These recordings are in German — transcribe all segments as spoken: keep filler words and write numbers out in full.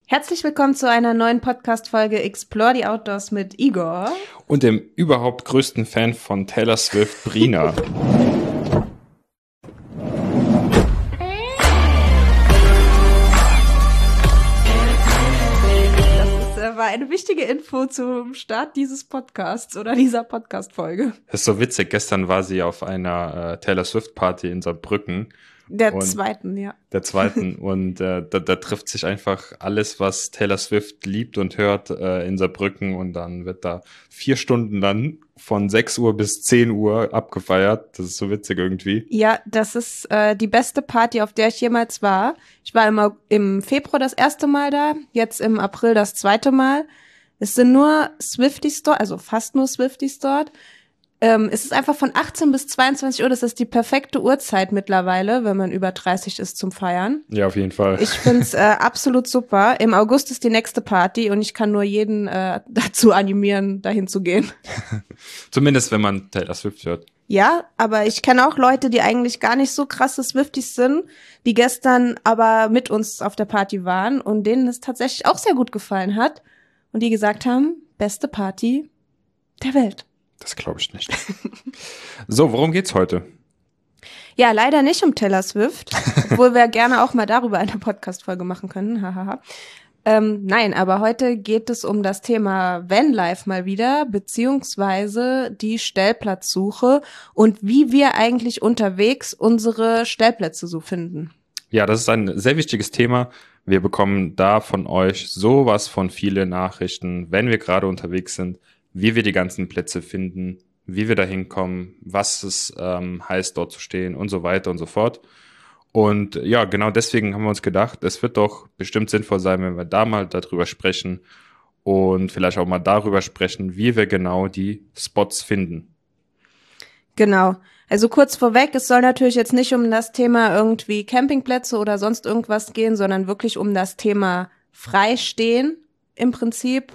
Herzlich willkommen zu einer neuen Podcast-Folge Explore the Outdoors mit Igor. Und dem überhaupt größten Fan von Taylor Swift, Brina. Das war eine wichtige Info zum Start dieses Podcasts oder dieser Podcast-Folge. Das ist so witzig. Gestern war sie auf einer äh, Taylor Swift-Party in Saarbrücken. Der und zweiten, ja. Der zweiten. Und äh, da, da trifft sich einfach alles, was Taylor Swift liebt und hört, äh, in Saarbrücken. Und dann wird da vier Stunden dann von sechs Uhr bis zehn Uhr abgefeiert. Das ist so witzig irgendwie. Ja, das ist äh, die beste Party, auf der ich jemals war. Ich war immer im Februar das erste Mal da, jetzt im April das zweite Mal. Es sind nur Swifties dort, also fast nur Swifties dort. Ähm, es ist einfach von achtzehn bis zweiundzwanzig Uhr, das ist die perfekte Uhrzeit mittlerweile, wenn man über dreißig ist zum Feiern. Ja, auf jeden Fall. Ich find's äh, absolut super. Im August ist die nächste Party und ich kann nur jeden äh, dazu animieren, dahin zu gehen. Zumindest, wenn man Taylor Swift hört. Ja, aber ich kenne auch Leute, die eigentlich gar nicht so krasse Swifties sind, die gestern aber mit uns auf der Party waren und denen es tatsächlich auch sehr gut gefallen hat und die gesagt haben, beste Party der Welt. Das glaube ich nicht. So, worum geht's heute? Ja, leider nicht um Taylor Swift, obwohl wir gerne auch mal darüber eine Podcast-Folge machen können. Hahaha. ähm, nein, aber heute geht es um das Thema Vanlife mal wieder, beziehungsweise die Stellplatzsuche und wie wir eigentlich unterwegs unsere Stellplätze so finden. Ja, das ist ein sehr wichtiges Thema. Wir bekommen da von euch sowas von viele Nachrichten, wenn wir gerade unterwegs sind, wie wir die ganzen Plätze finden, wie wir da hinkommen, was es ähm, heißt, dort zu stehen und so weiter und so fort. Und ja, genau deswegen haben wir uns gedacht, es wird doch bestimmt sinnvoll sein, wenn wir da mal darüber sprechen und vielleicht auch mal darüber sprechen, wie wir genau die Spots finden. Genau. Also kurz vorweg, es soll natürlich jetzt nicht um das Thema irgendwie Campingplätze oder sonst irgendwas gehen, sondern wirklich um das Thema Freistehen im Prinzip.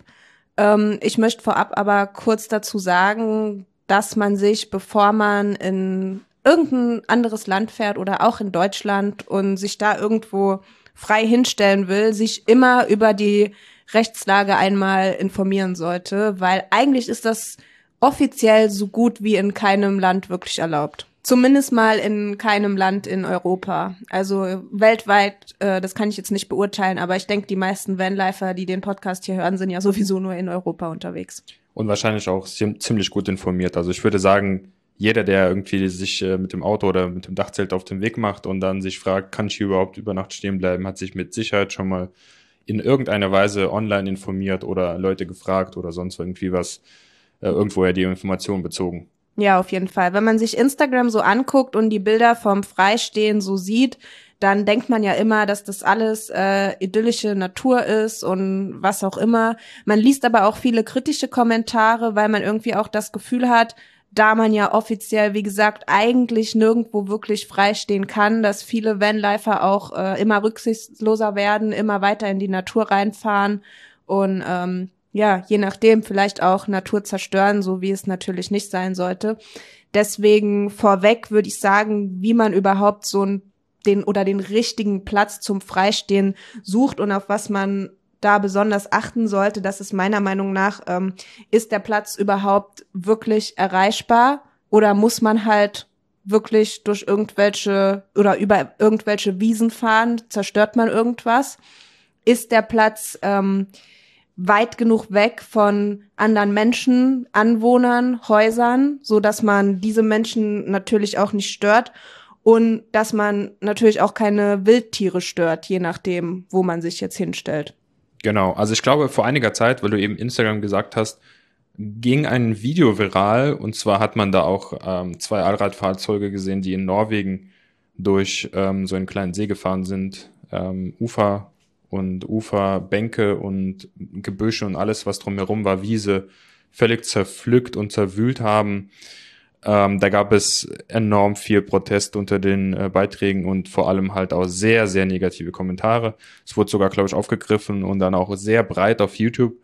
Ich möchte vorab aber kurz dazu sagen, dass man sich, bevor man in irgendein anderes Land fährt oder auch in Deutschland und sich da irgendwo frei hinstellen will, sich immer über die Rechtslage einmal informieren sollte, weil eigentlich ist das offiziell so gut wie in keinem Land wirklich erlaubt. Zumindest mal in keinem Land in Europa. Also weltweit, äh, das kann ich jetzt nicht beurteilen, aber ich denke, die meisten Vanlifer, die den Podcast hier hören, sind ja sowieso nur in Europa unterwegs. Und wahrscheinlich auch ziemlich gut informiert. Also ich würde sagen, jeder, der irgendwie sich äh, mit dem Auto oder mit dem Dachzelt auf den Weg macht und dann sich fragt, kann ich hier überhaupt über Nacht stehen bleiben, hat sich mit Sicherheit schon mal in irgendeiner Weise online informiert oder Leute gefragt oder sonst irgendwie was, äh, irgendwoher die Informationen bezogen. Ja, auf jeden Fall. Wenn man sich Instagram so anguckt und die Bilder vom Freistehen so sieht, dann denkt man ja immer, dass das alles äh, idyllische Natur ist und was auch immer. Man liest aber auch viele kritische Kommentare, weil man irgendwie auch das Gefühl hat, da man ja offiziell, wie gesagt, eigentlich nirgendwo wirklich freistehen kann, dass viele Vanlifer auch äh, immer rücksichtsloser werden, immer weiter in die Natur reinfahren und ähm, ja, je nachdem vielleicht auch Natur zerstören, so wie es natürlich nicht sein sollte. Deswegen vorweg würde ich sagen, wie man überhaupt so einen, den oder den richtigen Platz zum Freistehen sucht und auf was man da besonders achten sollte, das ist meiner Meinung nach, ähm, ist der Platz überhaupt wirklich erreichbar oder muss man halt wirklich durch irgendwelche oder über irgendwelche Wiesen fahren, zerstört man irgendwas? Ist der Platz ähm, weit genug weg von anderen Menschen, Anwohnern, Häusern, so dass man diese Menschen natürlich auch nicht stört und dass man natürlich auch keine Wildtiere stört, je nachdem, wo man sich jetzt hinstellt. Genau, also ich glaube, vor einiger Zeit, weil du eben Instagram gesagt hast, ging ein Video viral und zwar hat man da auch ähm, zwei Allradfahrzeuge gesehen, die in Norwegen durch ähm, so einen kleinen See gefahren sind, ähm, Ufer und Uferbänke und Gebüsche und alles, was drumherum war, Wiese, völlig zerpflückt und zerwühlt haben. Ähm, da gab es enorm viel Protest unter den äh, Beiträgen und vor allem halt auch sehr, sehr negative Kommentare. Es wurde sogar, glaube ich, aufgegriffen und dann auch sehr breit auf YouTube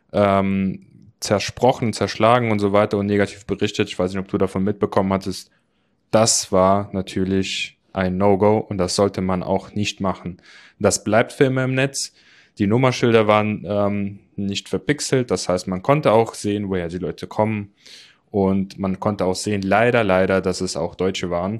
ähm, zersprochen, zerschlagen und so weiter und negativ berichtet. Ich weiß nicht, ob du davon mitbekommen hattest. Das war natürlich ein No-Go und das sollte man auch nicht machen. Das bleibt für immer im Netz. Die Nummerschilder waren ähm, nicht verpixelt, das heißt, man konnte auch sehen, woher die Leute kommen. Und man konnte auch sehen, leider, leider, dass es auch Deutsche waren.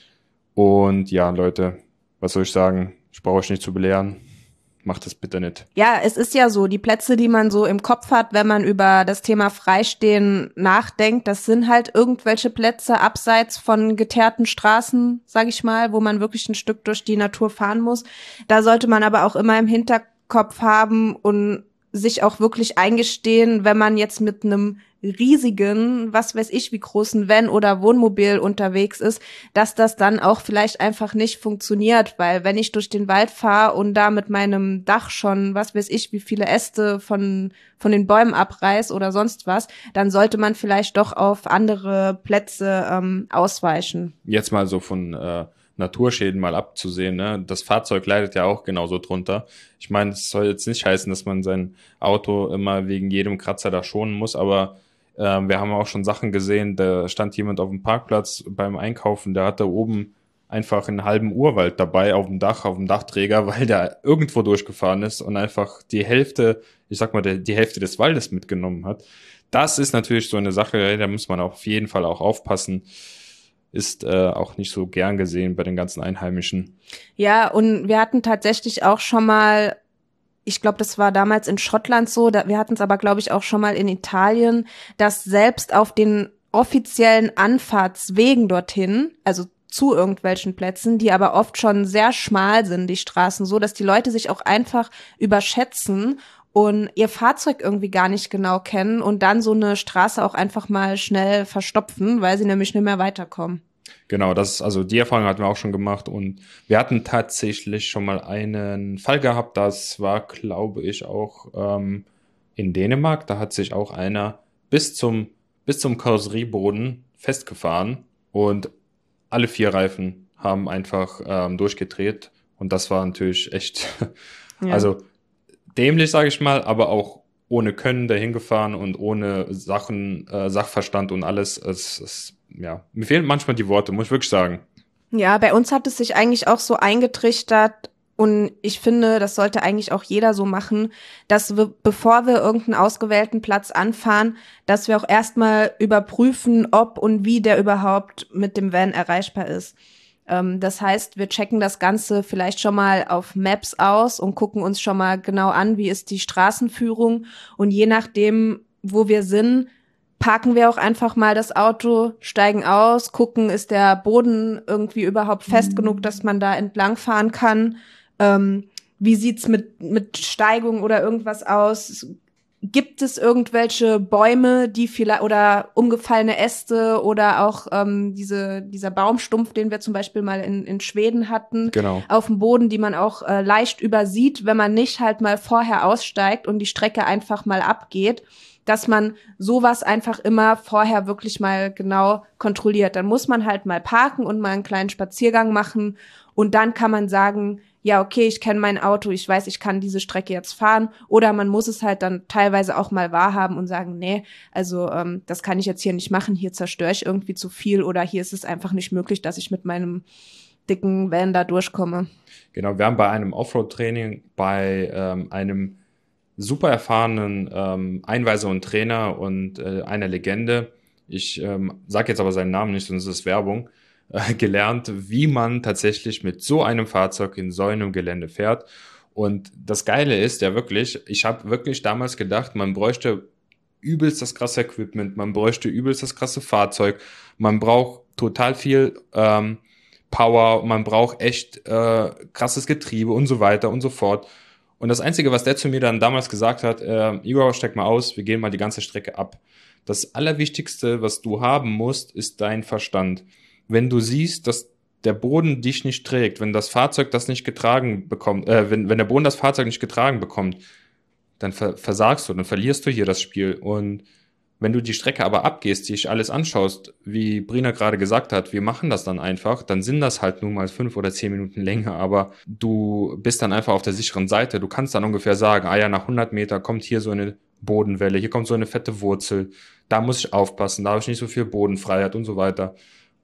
Und ja, Leute, was soll ich sagen? Ich brauche euch nicht zu belehren. Macht das bitte nicht. Ja, es ist ja so, die Plätze, die man so im Kopf hat, wenn man über das Thema Freistehen nachdenkt, das sind halt irgendwelche Plätze abseits von geteerten Straßen, sag ich mal, wo man wirklich ein Stück durch die Natur fahren muss. Da sollte man aber auch immer im Hinterkopf haben und sich auch wirklich eingestehen, wenn man jetzt mit einem riesigen, was weiß ich, wie großen Van oder Wohnmobil unterwegs ist, dass das dann auch vielleicht einfach nicht funktioniert, weil wenn ich durch den Wald fahre und da mit meinem Dach schon, was weiß ich, wie viele Äste von von den Bäumen abreiß oder sonst was, dann sollte man vielleicht doch auf andere Plätze ähm, ausweichen. Jetzt mal so von äh, Naturschäden mal abzusehen, ne? Das Fahrzeug leidet ja auch genauso drunter. Ich meine, es soll jetzt nicht heißen, dass man sein Auto immer wegen jedem Kratzer da schonen muss, aber äh, wir haben auch schon Sachen gesehen, da stand jemand auf dem Parkplatz beim Einkaufen, der hatte oben einfach einen halben Urwald dabei auf dem Dach, auf dem Dachträger, weil der irgendwo durchgefahren ist und einfach die Hälfte, ich sag mal, die, die Hälfte des Waldes mitgenommen hat. Das ist natürlich so eine Sache, da muss man auf jeden Fall auch aufpassen. Ist äh, auch nicht so gern gesehen bei den ganzen Einheimischen. Ja, und wir hatten tatsächlich auch schon mal, ich glaube, das war damals in Schottland so, da, wir hatten es aber, glaube ich, auch schon mal in Italien, dass selbst auf den offiziellen Anfahrtswegen dorthin, also zu irgendwelchen Plätzen, die aber oft schon sehr schmal sind, die Straßen, so, dass die Leute sich auch einfach überschätzen und ihr Fahrzeug irgendwie gar nicht genau kennen und dann so eine Straße auch einfach mal schnell verstopfen, weil sie nämlich nicht mehr weiterkommen. Genau, das ist, also die Erfahrung hatten wir auch schon gemacht und wir hatten tatsächlich schon mal einen Fall gehabt, das war, glaube ich, auch ähm, in Dänemark, da hat sich auch einer bis zum, bis zum Karosserieboden festgefahren und alle vier Reifen haben einfach ähm, durchgedreht und das war natürlich echt, Ja. also dämlich, sage ich mal, aber auch ohne Können dahin gefahren und ohne Sachen, äh, Sachverstand und alles. Es, es, ja, mir fehlen manchmal die Worte, muss ich wirklich sagen. Ja, bei uns hat es sich eigentlich auch so eingetrichtert und ich finde, das sollte eigentlich auch jeder so machen, dass wir, bevor wir irgendeinen ausgewählten Platz anfahren, dass wir auch erstmal überprüfen, ob und wie der überhaupt mit dem Van erreichbar ist. Ähm, das heißt, wir checken das Ganze vielleicht schon mal auf Maps aus und gucken uns schon mal genau an, wie ist die Straßenführung und je nachdem, wo wir sind, parken wir auch einfach mal das Auto, steigen aus, gucken, ist der Boden irgendwie überhaupt fest genug, dass man da entlang fahren kann. Ähm, wie sieht's mit mit Steigung oder irgendwas aus? Gibt es irgendwelche Bäume, die vielleicht oder umgefallene Äste oder auch ähm, diese dieser Baumstumpf, den wir zum Beispiel mal in in Schweden hatten, Genau. auf dem Boden, die man auch äh, leicht übersieht, wenn man nicht halt mal vorher aussteigt und die Strecke einfach mal abgeht, dass man sowas einfach immer vorher wirklich mal genau kontrolliert. Dann muss man halt mal parken und mal einen kleinen Spaziergang machen und dann kann man sagen, ja, okay, ich kenne mein Auto, ich weiß, ich kann diese Strecke jetzt fahren. Oder man muss es halt dann teilweise auch mal wahrhaben und sagen, nee, also ähm, das kann ich jetzt hier nicht machen, hier zerstöre ich irgendwie zu viel oder hier ist es einfach nicht möglich, dass ich mit meinem dicken Van da durchkomme. Genau, wir haben bei einem Offroad-Training bei ähm, einem super erfahrenen ähm, Einweiser und Trainer und äh, einer Legende, ich ähm, sage jetzt aber seinen Namen nicht, sonst ist es Werbung, äh, gelernt, wie man tatsächlich mit so einem Fahrzeug in so einem Gelände fährt. Und das Geile ist ja wirklich, ich habe wirklich damals gedacht, man bräuchte übelst das krasse Equipment, man bräuchte übelst das krasse Fahrzeug, man braucht total viel ähm, Power, man braucht echt äh, krasses Getriebe und so weiter und so fort. Und das Einzige, was der zu mir dann damals gesagt hat, äh, Igor, steig mal aus, wir gehen mal die ganze Strecke ab. Das Allerwichtigste, was du haben musst, ist dein Verstand. Wenn du siehst, dass der Boden dich nicht trägt, wenn das Fahrzeug das nicht getragen bekommt, äh, wenn, wenn der Boden das Fahrzeug nicht getragen bekommt, dann ver- versagst du, dann verlierst du hier das Spiel. Und wenn du die Strecke aber abgehst, dich alles anschaust, wie Brina gerade gesagt hat, wir machen das dann einfach, dann sind das halt nun mal fünf oder zehn Minuten länger, aber du bist dann einfach auf der sicheren Seite. Du kannst dann ungefähr sagen, ah ja, nach hundert Meter kommt hier so eine Bodenwelle, hier kommt so eine fette Wurzel, da muss ich aufpassen, da habe ich nicht so viel Bodenfreiheit und so weiter.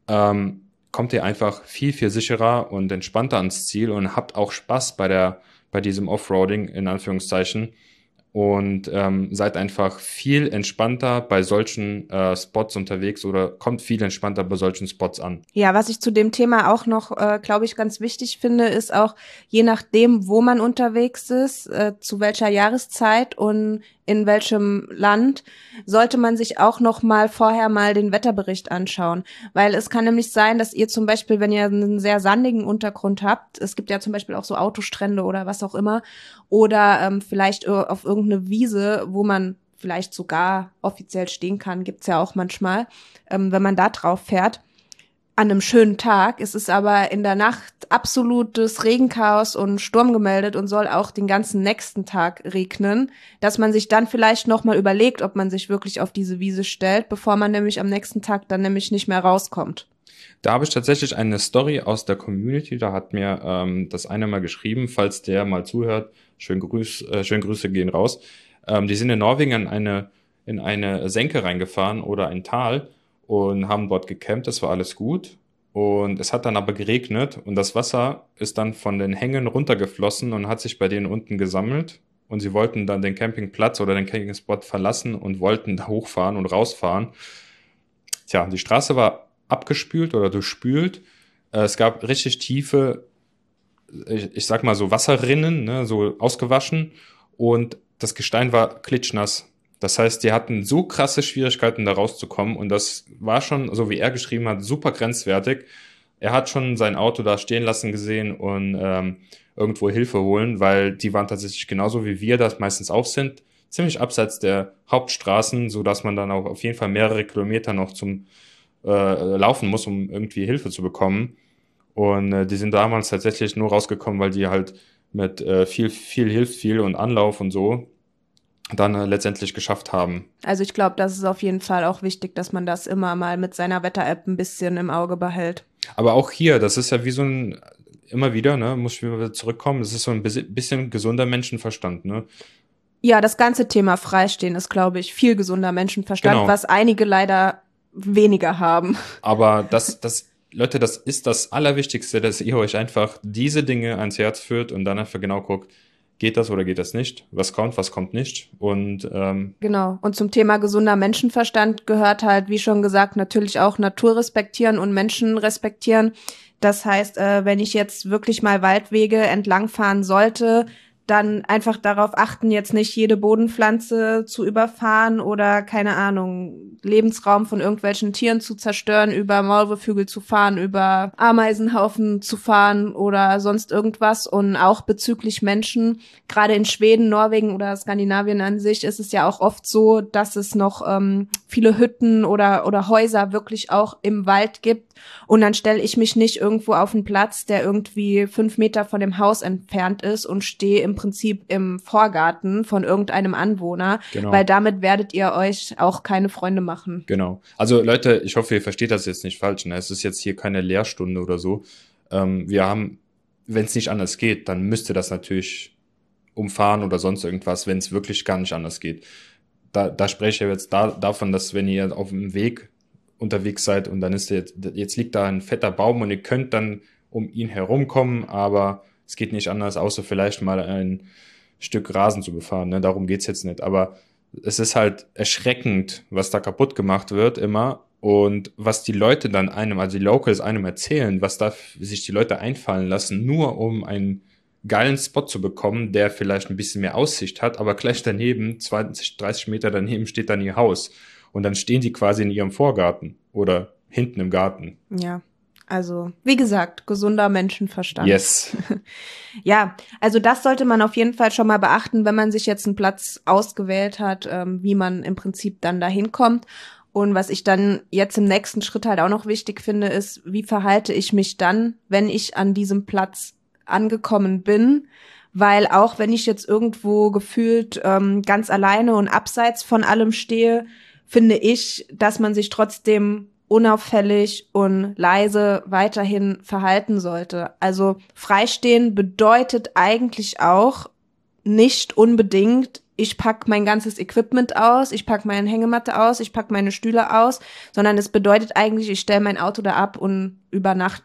Ähm, kommt ihr einfach viel, viel sicherer und entspannter ans Ziel und habt auch Spaß bei der bei diesem Offroading in Anführungszeichen. Und ähm, seid einfach viel entspannter bei solchen äh, Spots unterwegs oder kommt viel entspannter bei solchen Spots an. Ja, was ich zu dem Thema auch noch, äh, glaube ich, ganz wichtig finde, ist auch, je nachdem, wo man unterwegs ist, äh, zu welcher Jahreszeit und in welchem Land, sollte man sich auch noch mal vorher mal den Wetterbericht anschauen. Weil es kann nämlich sein, dass ihr zum Beispiel, wenn ihr einen sehr sandigen Untergrund habt, es gibt ja zum Beispiel auch so Autostrände oder was auch immer, oder ähm, vielleicht auf irgendeine Wiese, wo man vielleicht sogar offiziell stehen kann, gibt's ja auch manchmal, ähm, wenn man da drauf fährt, an einem schönen Tag. Es ist aber in der Nacht absolutes Regenchaos und Sturm gemeldet und soll auch den ganzen nächsten Tag regnen, dass man sich dann vielleicht noch mal überlegt, ob man sich wirklich auf diese Wiese stellt, bevor man nämlich am nächsten Tag dann nämlich nicht mehr rauskommt. Da habe ich tatsächlich eine Story aus der Community, da hat mir ähm, das eine mal geschrieben, falls der mal zuhört, schön, Grüß, äh, schön Grüße gehen raus. Ähm, die sind in Norwegen in eine, in eine Senke reingefahren oder ein Tal und haben dort gecampt, das war alles gut. Und es hat dann aber geregnet und das Wasser ist dann von den Hängen runtergeflossen und hat sich bei denen unten gesammelt. Und sie wollten dann den Campingplatz oder den Campingspot verlassen und wollten da hochfahren und rausfahren. Tja, die Straße war abgespült oder durchspült. Äh, es gab richtig tiefe, ich, ich sag mal so Wasserrinnen, ne, so ausgewaschen. Und das Gestein war klitschnass. Das heißt, die hatten so krasse Schwierigkeiten, da rauszukommen. Und das war schon, so wie er geschrieben hat, super grenzwertig. Er hat schon sein Auto da stehen lassen gesehen und ähm, irgendwo Hilfe holen, weil die waren tatsächlich genauso wie wir das meistens auch sind, ziemlich abseits der Hauptstraßen, sodass man dann auch auf jeden Fall mehrere Kilometer noch zum äh, laufen muss, um irgendwie Hilfe zu bekommen. Und äh, die sind damals tatsächlich nur rausgekommen, weil die halt mit äh, viel, viel Hilfe, viel und Anlauf und so dann äh, letztendlich geschafft haben. Also ich glaube, das ist auf jeden Fall auch wichtig, dass man das immer mal mit seiner Wetter-App ein bisschen im Auge behält. Aber auch hier, das ist ja wie so ein, immer wieder, ne, muss ich wieder zurückkommen, das ist so ein bisschen gesunder Menschenverstand, ne. Ja, das ganze Thema Freistehen ist, glaube ich, viel gesunder Menschenverstand, genau, was einige leider weniger haben. Aber das, das, Leute, das ist das Allerwichtigste, dass ihr euch einfach diese Dinge ans Herz führt und dann einfach genau guckt, geht das oder geht das nicht? Was kommt, was kommt nicht? Und ähm, genau. Und zum Thema gesunder Menschenverstand gehört halt, wie schon gesagt, natürlich auch Natur respektieren und Menschen respektieren. Das heißt, äh, wenn ich jetzt wirklich mal Waldwege entlangfahren sollte, dann einfach darauf achten, jetzt nicht jede Bodenpflanze zu überfahren oder, keine Ahnung, Lebensraum von irgendwelchen Tieren zu zerstören, über Maulwurfhügel zu fahren, über Ameisenhaufen zu fahren oder sonst irgendwas. Und auch bezüglich Menschen, gerade in Schweden, Norwegen oder Skandinavien an sich, ist es ja auch oft so, dass es noch ähm, viele Hütten oder oder Häuser wirklich auch im Wald gibt. Und dann stelle ich mich nicht irgendwo auf einen Platz, der irgendwie fünf Meter von dem Haus entfernt ist und stehe im Prinzip im Vorgarten von irgendeinem Anwohner, genau, weil damit werdet ihr euch auch keine Freunde machen. Genau. Also Leute, ich hoffe, ihr versteht das jetzt nicht falsch, ne? Es ist jetzt hier keine Lehrstunde oder so. Ähm, wir haben, wenn es nicht anders geht, dann müsst ihr das natürlich umfahren oder sonst irgendwas, wenn es wirklich gar nicht anders geht. Da, da spreche ich jetzt da, davon, dass wenn ihr auf dem Weg unterwegs seid und dann ist jetzt, jetzt liegt da ein fetter Baum und ihr könnt dann um ihn herumkommen, aber es geht nicht anders, außer vielleicht mal ein Stück Rasen zu befahren, ne? Darum geht's jetzt nicht, aber es ist halt erschreckend, was da kaputt gemacht wird immer und was die Leute dann einem, also die Locals einem erzählen, was da sich die Leute einfallen lassen, nur um einen geilen Spot zu bekommen, der vielleicht ein bisschen mehr Aussicht hat, aber gleich daneben, zwanzig, dreißig Meter daneben steht dann ihr Haus. Und dann stehen die quasi in ihrem Vorgarten oder hinten im Garten. Ja, also wie gesagt, gesunder Menschenverstand. Yes. Ja, also das sollte man auf jeden Fall schon mal beachten, wenn man sich jetzt einen Platz ausgewählt hat, ähm, wie man im Prinzip dann dahin kommt. Und was ich dann jetzt im nächsten Schritt halt auch noch wichtig finde, ist, wie verhalte ich mich dann, wenn ich an diesem Platz angekommen bin? Weil auch wenn ich jetzt irgendwo gefühlt ähm, ganz alleine und abseits von allem stehe, finde ich, dass man sich trotzdem unauffällig und leise weiterhin verhalten sollte. Also freistehen bedeutet eigentlich auch nicht unbedingt, ich pack mein ganzes Equipment aus, ich pack meine Hängematte aus, ich pack meine Stühle aus, sondern es bedeutet eigentlich, ich stelle mein Auto da ab und übernachte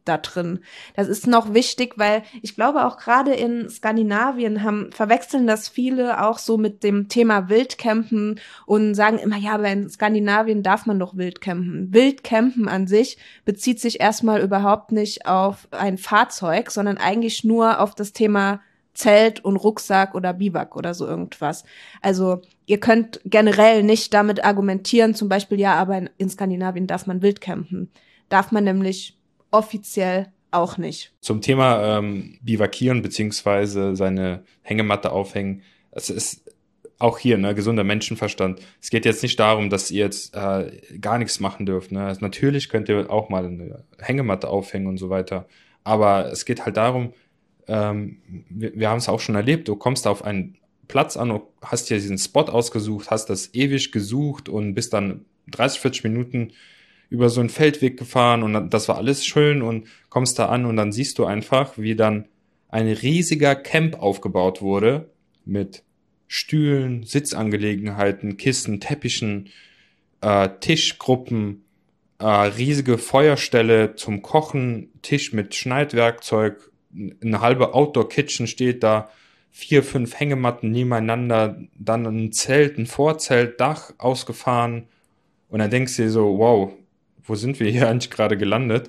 da drin. Das ist noch wichtig, weil ich glaube auch gerade in Skandinavien haben, verwechseln das viele auch so mit dem Thema Wildcampen und sagen immer, ja, aber in Skandinavien darf man doch Wildcampen. Wildcampen an sich bezieht sich erstmal überhaupt nicht auf ein Fahrzeug, sondern eigentlich nur auf das Thema Zelt und Rucksack oder Biwak oder so irgendwas. Also ihr könnt generell nicht damit argumentieren, zum Beispiel, ja, aber in, in Skandinavien darf man Wildcampen. Darf man nämlich offiziell auch nicht. Zum Thema ähm, Bivakieren beziehungsweise seine Hängematte aufhängen. Es ist auch hier, ne, gesunder Menschenverstand. Es geht jetzt nicht darum, dass ihr jetzt äh, gar nichts machen dürft. Ne? Also natürlich könnt ihr auch mal eine Hängematte aufhängen und so weiter. Aber es geht halt darum, ähm, wir, wir haben es auch schon erlebt, du kommst auf einen Platz an und hast dir diesen Spot ausgesucht, hast das ewig gesucht und bist dann dreißig, vierzig Minuten über so einen Feldweg gefahren und das war alles schön und kommst da an und dann siehst du einfach, wie dann ein riesiger Camp aufgebaut wurde mit Stühlen, Sitzangelegenheiten, Kissen, Teppichen, äh, Tischgruppen, äh, riesige Feuerstelle zum Kochen, Tisch mit Schneidwerkzeug, eine halbe Outdoor-Kitchen steht da, vier, fünf Hängematten nebeneinander, dann ein Zelt, ein Vorzelt, Dach ausgefahren und dann denkst du dir so, wow, wo sind wir hier eigentlich gerade gelandet?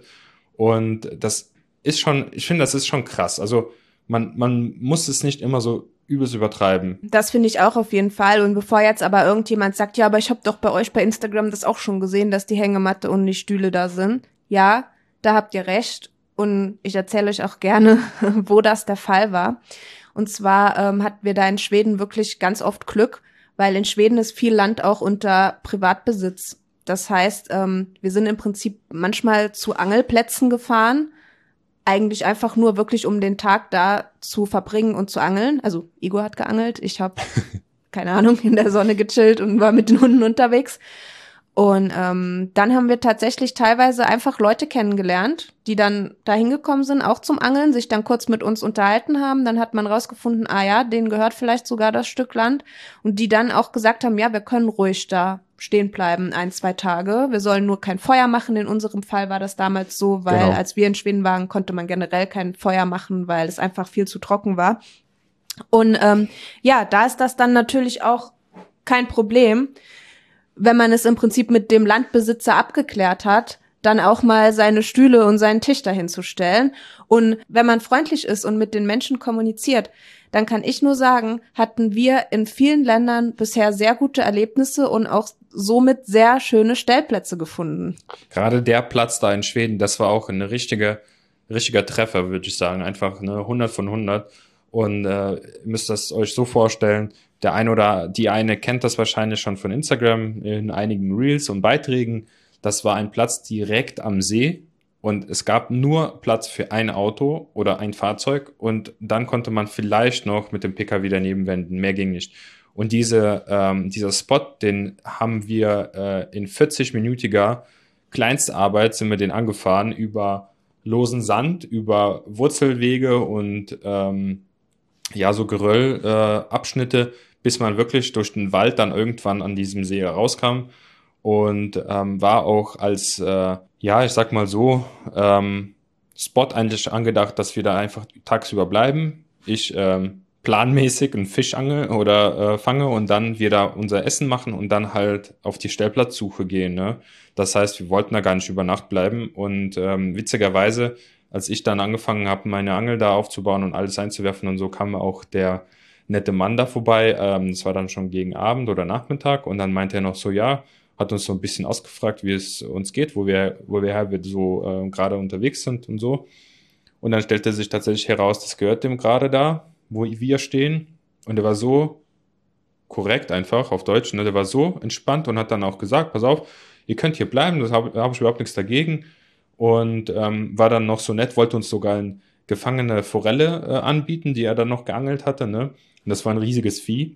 Und das ist schon, ich finde, das ist schon krass. Also man, man muss es nicht immer so übelst übertreiben. Das finde ich auch auf jeden Fall. Und bevor jetzt aber irgendjemand sagt, ja, aber ich habe doch bei euch bei Instagram das auch schon gesehen, dass die Hängematte und die Stühle da sind. Ja, da habt ihr recht. Und ich erzähle euch auch gerne, wo das der Fall war. Und zwar ähm, hatten wir da in Schweden wirklich ganz oft Glück, weil in Schweden ist viel Land auch unter Privatbesitz. Das heißt, ähm, wir sind im Prinzip manchmal zu Angelplätzen gefahren, eigentlich einfach nur wirklich, um den Tag da zu verbringen und zu angeln. Also Igor hat geangelt, ich habe, keine Ahnung, in der Sonne gechillt und war mit den Hunden unterwegs. Und ähm, dann haben wir tatsächlich teilweise einfach Leute kennengelernt, die dann da hingekommen sind, auch zum Angeln, sich dann kurz mit uns unterhalten haben. Dann hat man rausgefunden, ah ja, denen gehört vielleicht sogar das Stück Land. Und die dann auch gesagt haben, ja, wir können ruhig da stehen bleiben, ein, zwei Tage. Wir sollen nur kein Feuer machen. In unserem Fall war das damals so, weil Genau. als wir in Schweden waren, konnte man generell kein Feuer machen, weil es einfach viel zu trocken war. Und ähm, ja, da ist das dann natürlich auch kein Problem, wenn man es im Prinzip mit dem Landbesitzer abgeklärt hat, dann auch mal seine Stühle und seinen Tisch dahin zu stellen. Und wenn man freundlich ist und mit den Menschen kommuniziert, dann kann ich nur sagen, hatten wir in vielen Ländern bisher sehr gute Erlebnisse und auch somit sehr schöne Stellplätze gefunden. Gerade der Platz da in Schweden, das war auch ein richtiger, richtiger Treffer, würde ich sagen. Einfach eine hundert von hundert. Und äh, ihr müsst das euch so vorstellen, der eine oder die eine kennt das wahrscheinlich schon von Instagram in einigen Reels und Beiträgen. Das war ein Platz direkt am See und es gab nur Platz für ein Auto oder ein Fahrzeug und dann konnte man vielleicht noch mit dem P K W daneben wenden. Mehr ging nicht. Und diese, ähm, dieser Spot, den haben wir äh, in vierzig-minütiger Kleinstarbeit sind wir den angefahren über losen Sand, über Wurzelwege und ähm, ja, so Geröllabschnitte, äh, Abschnitte, bis man wirklich durch den Wald dann irgendwann an diesem See rauskam und ähm, war auch als, äh, ja, ich sag mal so, ähm, Spot eigentlich angedacht, dass wir da einfach tagsüber bleiben. Ich ähm, planmäßig einen Fisch angel oder äh, fange und dann wir da unser Essen machen und dann halt auf die Stellplatzsuche gehen. Ne? Das heißt, wir wollten da gar nicht über Nacht bleiben und ähm, witzigerweise, als ich dann angefangen habe, meine Angel da aufzubauen und alles einzuwerfen und so, kam auch der nette Mann da vorbei. Ähm, das war dann schon gegen Abend oder Nachmittag und dann meinte er noch so, ja, hat uns so ein bisschen ausgefragt, wie es uns geht, wo wir, wo wir halt so äh, gerade unterwegs sind und so. Und dann stellte sich tatsächlich heraus, das gehört dem gerade da, wo wir stehen. Und er war so korrekt einfach auf Deutsch, ne? Der war so entspannt und hat dann auch gesagt, pass auf, ihr könnt hier bleiben, das habe hab ich überhaupt nichts dagegen. Und ähm, war dann noch so nett, wollte uns sogar eine gefangene Forelle äh, anbieten, die er dann noch geangelt hatte, ne? Und das war ein riesiges Vieh.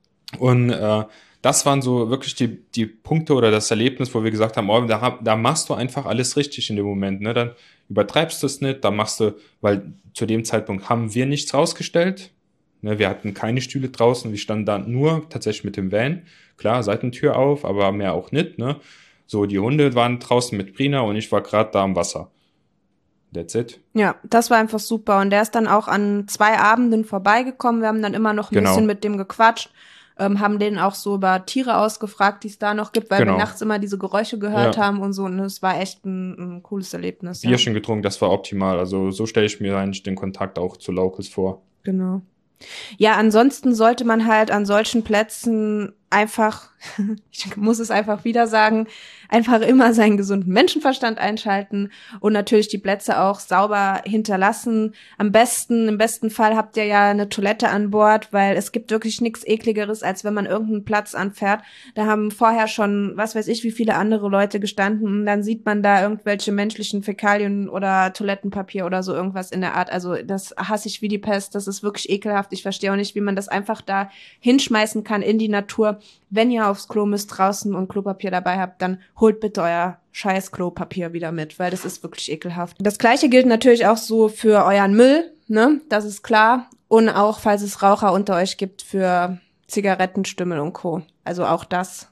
Und äh, das waren so wirklich die, die Punkte oder das Erlebnis, wo wir gesagt haben, oh, da, da machst du einfach alles richtig in dem Moment, ne? Dann übertreibst du es nicht, dann machst du, weil zu dem Zeitpunkt haben wir nichts rausgestellt, ne? Wir hatten keine Stühle draußen, wir standen da nur tatsächlich mit dem Van, klar, Seitentür auf, aber mehr auch nicht, ne? So, die Hunde waren draußen mit Prina und ich war gerade da am Wasser. That's it. Ja, das war einfach super. Und der ist dann auch an zwei Abenden vorbeigekommen. Wir haben dann immer noch ein Genau. bisschen mit dem gequatscht, ähm, haben den auch so über Tiere ausgefragt, die es da noch gibt, weil Genau. wir nachts immer diese Geräusche gehört Ja. haben und so. Und es war echt ein, ein cooles Erlebnis. Bierchen Ja. getrunken, das war optimal. Also so stelle ich mir eigentlich den Kontakt auch zu Locals vor. Genau. Ja, ansonsten sollte man halt an solchen Plätzen einfach, ich muss es einfach wieder sagen, einfach immer seinen gesunden Menschenverstand einschalten und natürlich die Plätze auch sauber hinterlassen. Am besten, im besten Fall habt ihr ja eine Toilette an Bord, weil es gibt wirklich nichts Ekligeres, als wenn man irgendeinen Platz anfährt. Da haben vorher schon, was weiß ich, wie viele andere Leute gestanden und dann sieht man da irgendwelche menschlichen Fäkalien oder Toilettenpapier oder so irgendwas in der Art. Also das hasse ich wie die Pest, das ist wirklich ekelhaft. Ich verstehe auch nicht, wie man das einfach da hinschmeißen kann in die Natur. Wenn ihr aufs Klo müsst draußen und Klopapier dabei habt, dann holt bitte euer scheiß Klopapier wieder mit, weil das ist wirklich ekelhaft. Das Gleiche gilt natürlich auch so für euren Müll, ne? Das ist klar. Und auch, falls es Raucher unter euch gibt, für Zigaretten, Stümmel und Co. Also auch das.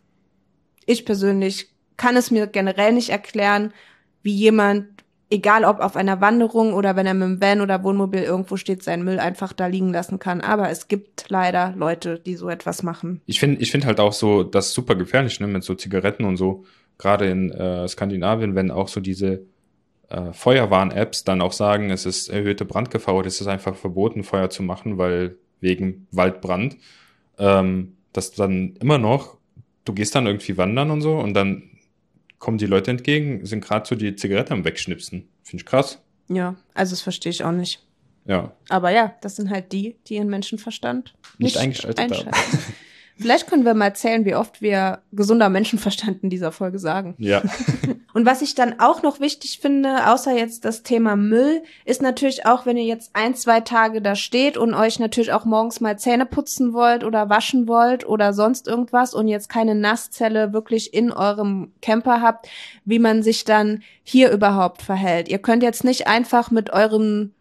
Ich persönlich kann es mir generell nicht erklären, wie jemand, egal ob auf einer Wanderung oder wenn er mit dem Van oder Wohnmobil irgendwo steht, seinen Müll einfach da liegen lassen kann. Aber es gibt leider Leute, die so etwas machen. Ich finde ich finde halt auch so, das ist super gefährlich, ne, mit so Zigaretten und so. Gerade in äh, Skandinavien, wenn auch so diese äh, Feuerwarn-Apps dann auch sagen, es ist erhöhte Brandgefahr oder es ist einfach verboten, Feuer zu machen, weil wegen Waldbrand, ähm, dass dann immer noch, du gehst dann irgendwie wandern und so und dann kommen die Leute entgegen, sind gerade so die Zigarette am Wegschnipsen. Finde ich krass. Ja, also das verstehe ich auch nicht. Ja. Aber ja, das sind halt die, die ihren Menschenverstand Nicht nicht, eingeschaltet einschalten. haben. Vielleicht können wir mal zählen, wie oft wir gesunder Menschenverstand in dieser Folge sagen. Ja. Und was ich dann auch noch wichtig finde, außer jetzt das Thema Müll, ist natürlich auch, wenn ihr jetzt ein, zwei Tage da steht und euch natürlich auch morgens mal Zähne putzen wollt oder waschen wollt oder sonst irgendwas und jetzt keine Nasszelle wirklich in eurem Camper habt, wie man sich dann hier überhaupt verhält. Ihr könnt jetzt nicht einfach mit eurem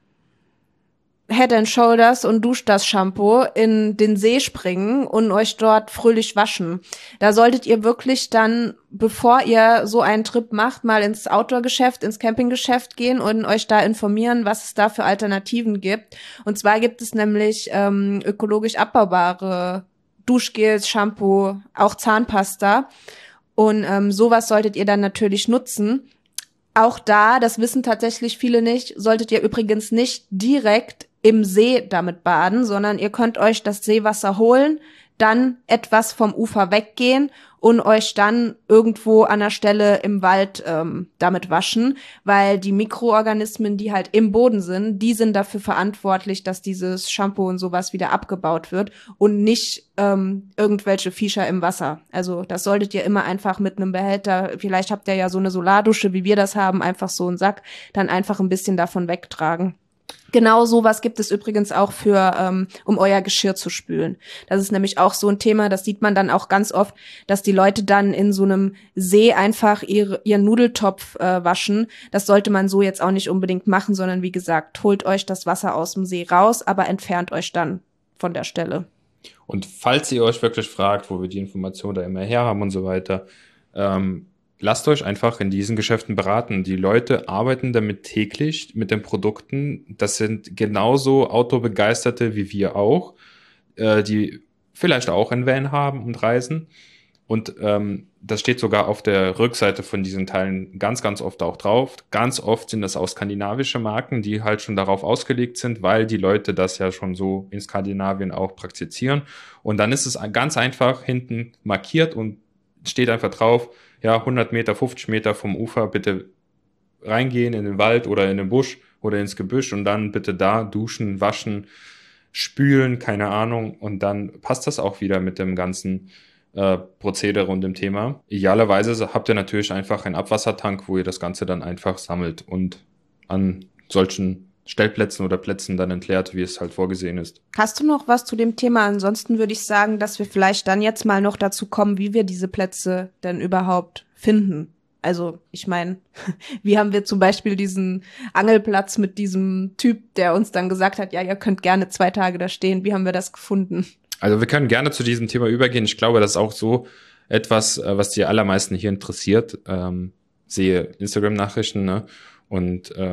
Head and Shoulders und Dusch das Shampoo in den See springen und euch dort fröhlich waschen. Da solltet ihr wirklich dann, bevor ihr so einen Trip macht, mal ins Outdoor-Geschäft, ins Campinggeschäft gehen und euch da informieren, was es da für Alternativen gibt. Und zwar gibt es nämlich ähm, ökologisch abbaubare Duschgels, Shampoo, auch Zahnpasta. Und ähm, sowas solltet ihr dann natürlich nutzen. Auch da, das wissen tatsächlich viele nicht, solltet ihr übrigens nicht direkt im See damit baden, sondern ihr könnt euch das Seewasser holen, dann etwas vom Ufer weggehen und euch dann irgendwo an der Stelle im Wald ähm, damit waschen, weil die Mikroorganismen, die halt im Boden sind, die sind dafür verantwortlich, dass dieses Shampoo und sowas wieder abgebaut wird und nicht ähm, irgendwelche Viecher im Wasser. Also das solltet ihr immer einfach mit einem Behälter, vielleicht habt ihr ja so eine Solardusche, wie wir das haben, einfach so einen Sack, dann einfach ein bisschen davon wegtragen. Genau sowas gibt es übrigens auch für, ähm, um euer Geschirr zu spülen. Das ist nämlich auch so ein Thema, das sieht man dann auch ganz oft, dass die Leute dann in so einem See einfach ihre, ihren Nudeltopf äh, waschen. Das sollte man so jetzt auch nicht unbedingt machen, sondern wie gesagt, holt euch das Wasser aus dem See raus, aber entfernt euch dann von der Stelle. Und falls ihr euch wirklich fragt, wo wir die Informationen da immer her haben und so weiter, ähm, lasst euch einfach in diesen Geschäften beraten. Die Leute arbeiten damit täglich mit den Produkten. Das sind genauso Autobegeisterte wie wir auch, äh, die vielleicht auch ein Van haben und reisen. Und ähm, das steht sogar auf der Rückseite von diesen Teilen ganz, ganz oft auch drauf. Ganz oft sind das auch skandinavische Marken, die halt schon darauf ausgelegt sind, weil die Leute das ja schon so in Skandinavien auch praktizieren. Und dann ist es ganz einfach hinten markiert und steht einfach drauf, ja, hundert Meter, fünfzig Meter vom Ufer bitte reingehen in den Wald oder in den Busch oder ins Gebüsch und dann bitte da duschen, waschen, spülen, keine Ahnung. Und dann passt das auch wieder mit dem ganzen äh, Prozedere und dem Thema. Idealerweise habt ihr natürlich einfach einen Abwassertank, wo ihr das Ganze dann einfach sammelt und an solchen Stellplätzen oder Plätzen dann entleert, wie es halt vorgesehen ist. Hast du noch was zu dem Thema? Ansonsten würde ich sagen, dass wir vielleicht dann jetzt mal noch dazu kommen, wie wir diese Plätze denn überhaupt finden. Also ich meine, wie haben wir zum Beispiel diesen Angelplatz mit diesem Typ, der uns dann gesagt hat, ja, ihr könnt gerne zwei Tage da stehen. Wie haben wir das gefunden? Also wir können gerne zu diesem Thema übergehen. Ich glaube, das ist auch so etwas, was die allermeisten hier interessiert. Ähm, sehe Instagram-Nachrichten, ne? Und ähm,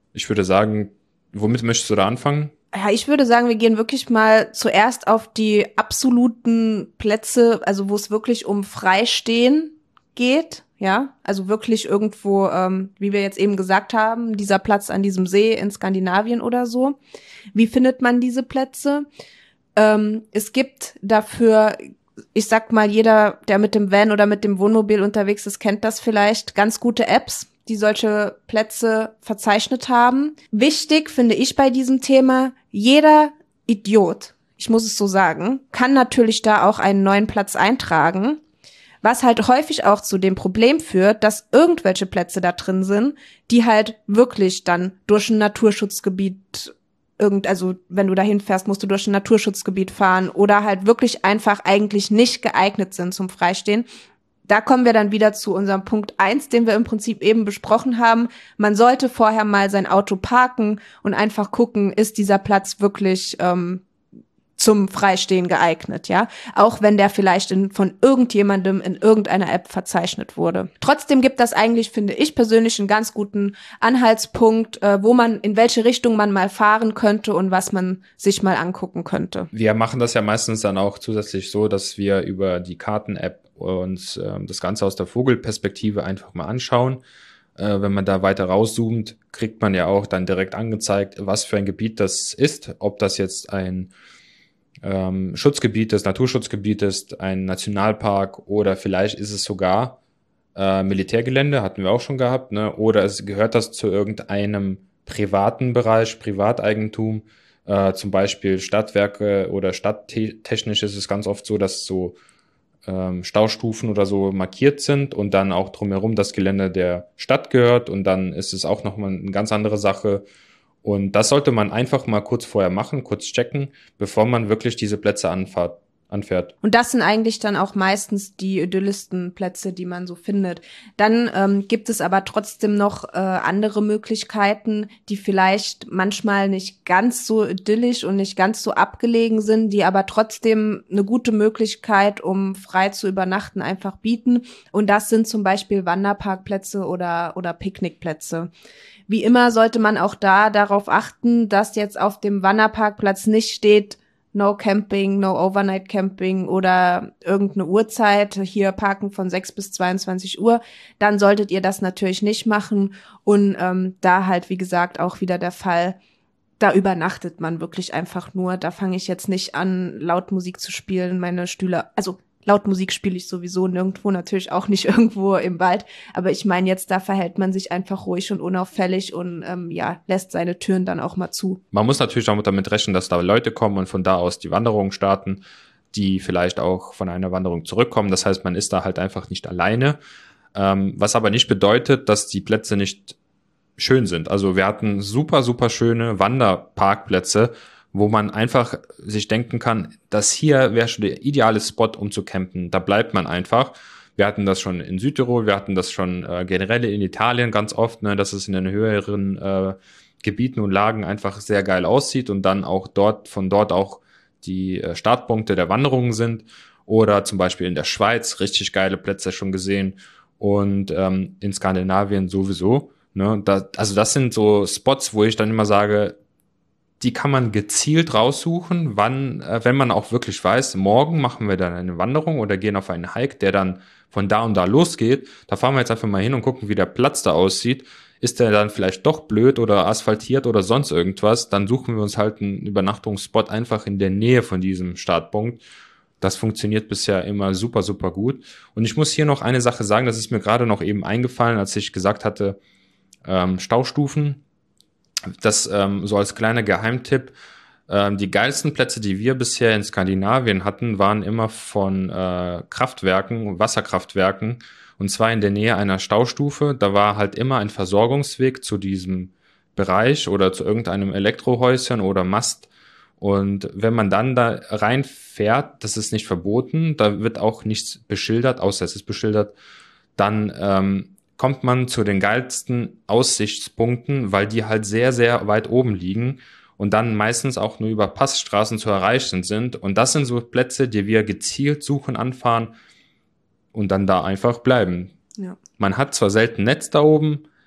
Ich würde sagen, womit möchtest du da anfangen? Ja, ich würde sagen, wir gehen wirklich mal zuerst auf die absoluten Plätze, also wo es wirklich um Freistehen geht, ja, also wirklich irgendwo, ähm, wie wir jetzt eben gesagt haben, dieser Platz an diesem See in Skandinavien oder so. Wie findet man diese Plätze? Ähm, es gibt dafür, ich sag mal, jeder, der mit dem Van oder mit dem Wohnmobil unterwegs ist, kennt das vielleicht, ganz gute Apps, die solche Plätze verzeichnet haben. Wichtig finde ich bei diesem Thema, jeder Idiot, ich muss es so sagen, kann natürlich da auch einen neuen Platz eintragen, was halt häufig auch zu dem Problem führt, dass irgendwelche Plätze da drin sind, die halt wirklich dann durch ein Naturschutzgebiet irgend, also wenn du dahin fährst, musst du durch ein Naturschutzgebiet fahren oder halt wirklich einfach eigentlich nicht geeignet sind zum Freistehen. Da kommen wir dann wieder zu unserem Punkt eins, den wir im Prinzip eben besprochen haben. Man sollte vorher mal sein Auto parken und einfach gucken, ist dieser Platz wirklich ähm, zum Freistehen geeignet, ja? Auch wenn der vielleicht in, von irgendjemandem in irgendeiner App verzeichnet wurde. Trotzdem gibt das eigentlich, finde ich persönlich, einen ganz guten Anhaltspunkt, äh, wo man, in welche Richtung man mal fahren könnte und was man sich mal angucken könnte. Wir machen das ja meistens dann auch zusätzlich so, dass wir über die Karten-App uns äh, das Ganze aus der Vogelperspektive einfach mal anschauen. Äh, wenn man da weiter rauszoomt, kriegt man ja auch dann direkt angezeigt, was für ein Gebiet das ist, ob das jetzt ein ähm, Schutzgebiet ist, Naturschutzgebiet ist, ein Nationalpark oder vielleicht ist es sogar äh, Militärgelände, hatten wir auch schon gehabt, ne? Oder es gehört das zu irgendeinem privaten Bereich, Privateigentum, äh, zum Beispiel Stadtwerke oder stadttechnisch ist es ganz oft so, dass so ähm, Staustufen oder so markiert sind und dann auch drumherum das Gelände der Stadt gehört und dann ist es auch nochmal eine ganz andere Sache. Und das sollte man einfach mal kurz vorher machen, kurz checken, bevor man wirklich diese Plätze anfahrt, anfährt. Und das sind eigentlich dann auch meistens die idyllischsten Plätze, die man so findet. Dann ähm, gibt es aber trotzdem noch äh, andere Möglichkeiten, die vielleicht manchmal nicht ganz so idyllisch und nicht ganz so abgelegen sind, die aber trotzdem eine gute Möglichkeit, um frei zu übernachten, einfach bieten. Und das sind zum Beispiel Wanderparkplätze oder, oder Picknickplätze. Wie immer sollte man auch da darauf achten, dass jetzt auf dem Wanderparkplatz nicht steht, No Camping, no Overnight Camping oder irgendeine Uhrzeit, hier parken von sechs bis zweiundzwanzig Uhr, dann solltet ihr das natürlich nicht machen. Und ähm, da halt, wie gesagt, auch wieder der Fall, da übernachtet man wirklich einfach nur. Da fange ich jetzt nicht an, laut Musik zu spielen, meine Stühle, also laut Musik spiele ich sowieso nirgendwo, natürlich auch nicht irgendwo im Wald. Aber ich meine jetzt, da verhält man sich einfach ruhig und unauffällig und ähm, ja, lässt seine Türen dann auch mal zu. Man muss natürlich auch damit rechnen, dass da Leute kommen und von da aus die Wanderung starten, die vielleicht auch von einer Wanderung zurückkommen. Das heißt, man ist da halt einfach nicht alleine. Ähm, was aber nicht bedeutet, dass die Plätze nicht schön sind. Also wir hatten super, super schöne Wanderparkplätze, wo man einfach sich denken kann, das hier wäre schon der ideale Spot, um zu campen. Da bleibt man einfach. Wir hatten das schon in Südtirol, wir hatten das schon äh, generell in Italien ganz oft, ne, dass es in den höheren äh, Gebieten und Lagen einfach sehr geil aussieht und dann auch dort, von dort auch die äh, Startpunkte der Wanderungen sind. Oder zum Beispiel in der Schweiz, richtig geile Plätze schon gesehen. Und ähm, in Skandinavien sowieso. Ne, da, also das sind so Spots, wo ich dann immer sage, die kann man gezielt raussuchen, wann, äh, wenn man auch wirklich weiß, morgen machen wir dann eine Wanderung oder gehen auf einen Hike, der dann von da und da losgeht. Da fahren wir jetzt einfach mal hin und gucken, wie der Platz da aussieht. Ist der dann vielleicht doch blöd oder asphaltiert oder sonst irgendwas? Dann suchen wir uns halt einen Übernachtungsspot einfach in der Nähe von diesem Startpunkt. Das funktioniert bisher immer super, super gut. Und ich muss hier noch eine Sache sagen, das ist mir gerade noch eben eingefallen, als ich gesagt hatte, ähm, Staustufen. Das ähm, so als kleiner Geheimtipp. Ähm, die geilsten Plätze, die wir bisher in Skandinavien hatten, waren immer von äh, Kraftwerken, Wasserkraftwerken. Und zwar in der Nähe einer Staustufe. Da war halt immer ein Versorgungsweg zu diesem Bereich oder zu irgendeinem Elektrohäuschen oder Mast. Und wenn man dann da reinfährt, das ist nicht verboten, da wird auch nichts beschildert, außer es ist beschildert, dann ähm, kommt man zu den geilsten Aussichtspunkten, weil die halt sehr, sehr weit oben liegen und dann meistens auch nur über Passstraßen zu erreichen sind. Und das sind so Plätze, die wir gezielt suchen, anfahren und dann da einfach bleiben. Ja. Man hat zwar selten Netz da oben,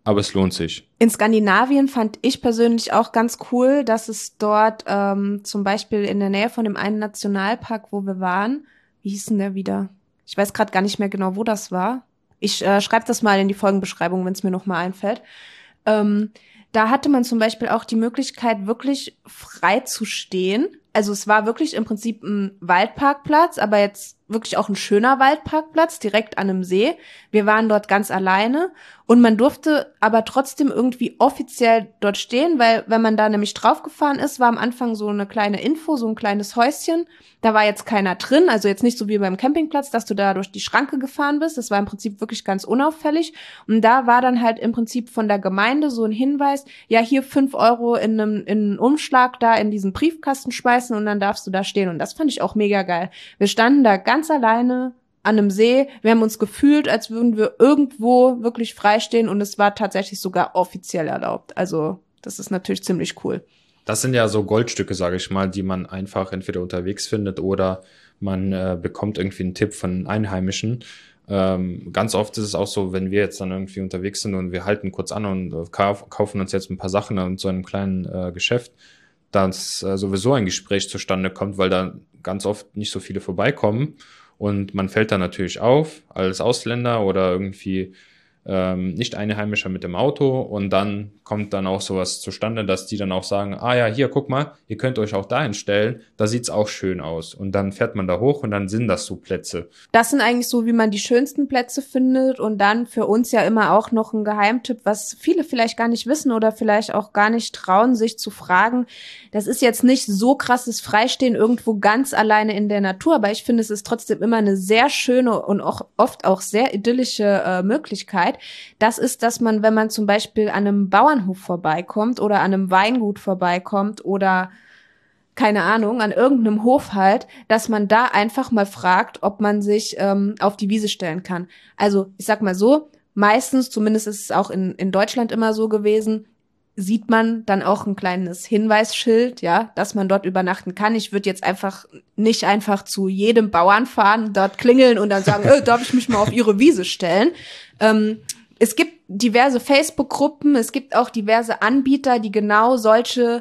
aber es lohnt sich. In Skandinavien fand ich persönlich auch ganz cool, dass es dort ähm, zum Beispiel in der Nähe von dem einen Nationalpark, wo wir waren, wie hieß denn der wieder? Ich weiß gerade gar nicht mehr genau, wo das war. Ich äh, schreibe das mal in die Folgenbeschreibung, wenn es mir noch mal einfällt. Ähm, da hatte man zum Beispiel auch die Möglichkeit, wirklich frei zu stehen. Also es war wirklich im Prinzip ein Waldparkplatz, aber jetzt wirklich auch ein schöner Waldparkplatz, direkt an einem See. Wir waren dort ganz alleine und man durfte aber trotzdem irgendwie offiziell dort stehen, weil wenn man da nämlich draufgefahren ist, war am Anfang so eine kleine Info, so ein kleines Häuschen. Da war jetzt keiner drin, also jetzt nicht so wie beim Campingplatz, dass du da durch die Schranke gefahren bist. Das war im Prinzip wirklich ganz unauffällig. Und da war dann halt im Prinzip von der Gemeinde so ein Hinweis, ja, hier fünf Euro in einem in einen Umschlag da in diesen Briefkasten schmeißen und dann darfst du da stehen. Und das fand ich auch mega geil. Wir standen da ganz alleine an einem See. Wir haben uns gefühlt, als würden wir irgendwo wirklich frei stehen und es war tatsächlich sogar offiziell erlaubt. Also das ist natürlich ziemlich cool. Das sind ja so Goldstücke, sage ich mal, die man einfach entweder unterwegs findet oder man äh, bekommt irgendwie einen Tipp von Einheimischen. Ähm, ganz oft ist es auch so, wenn wir jetzt dann irgendwie unterwegs sind und wir halten kurz an und äh, kauf, kaufen uns jetzt ein paar Sachen in so einem kleinen äh, Geschäft, dass äh, sowieso ein Gespräch zustande kommt, weil da ganz oft nicht so viele vorbeikommen und man fällt dann natürlich auf als Ausländer oder irgendwie ähm, nicht Einheimischer mit dem Auto und dann kommt dann auch sowas zustande, dass die dann auch sagen, ah ja, hier, guck mal, ihr könnt euch auch dahin stellen, da sieht's auch schön aus. Und dann fährt man da hoch und dann sind das so Plätze. Das sind eigentlich so, wie man die schönsten Plätze findet und dann für uns ja immer auch noch ein Geheimtipp, was viele vielleicht gar nicht wissen oder vielleicht auch gar nicht trauen, sich zu fragen. Das ist jetzt nicht so krasses Freistehen irgendwo ganz alleine in der Natur, aber ich finde, es ist trotzdem immer eine sehr schöne und auch oft auch sehr idyllische äh, Möglichkeit. Das ist, dass man, wenn man zum Beispiel an einem Bauernhof vorbeikommt oder an einem Weingut vorbeikommt oder keine Ahnung, an irgendeinem Hof halt, dass man da einfach mal fragt, ob man sich ähm, auf die Wiese stellen kann. Also ich sag mal so, meistens, zumindest ist es auch in, in Deutschland immer so gewesen, sieht man dann auch ein kleines Hinweisschild, ja, dass man dort übernachten kann. Ich würde jetzt einfach nicht einfach zu jedem Bauern fahren, dort klingeln und dann sagen, äh, darf ich mich mal auf Ihre Wiese stellen? Ähm, es gibt diverse Facebook-Gruppen, es gibt auch diverse Anbieter, die genau solche